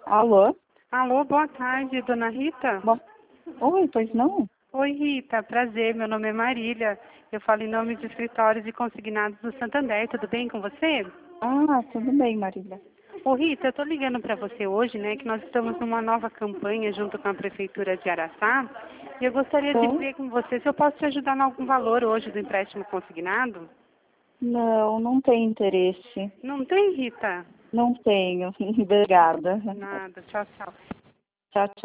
Alô? Alô, boa tarde, dona Rita. Oi, pois não? Oi, Rita, prazer, meu nome é Marília. Eu falo em nome de escritórios e consignados do Santander, tudo bem com você? Ah, tudo bem, Marília. Ô, Rita, eu tô ligando para você hoje, né, que nós estamos numa nova campanha junto com a Prefeitura de Araçá. E eu gostaria de Sim? ver com você se eu posso te ajudar em algum valor hoje do empréstimo consignado. Não, não tenho interesse. Não tem, Rita? Não tenho. Obrigada. Nada, tchau, tchau. Tchau, tchau.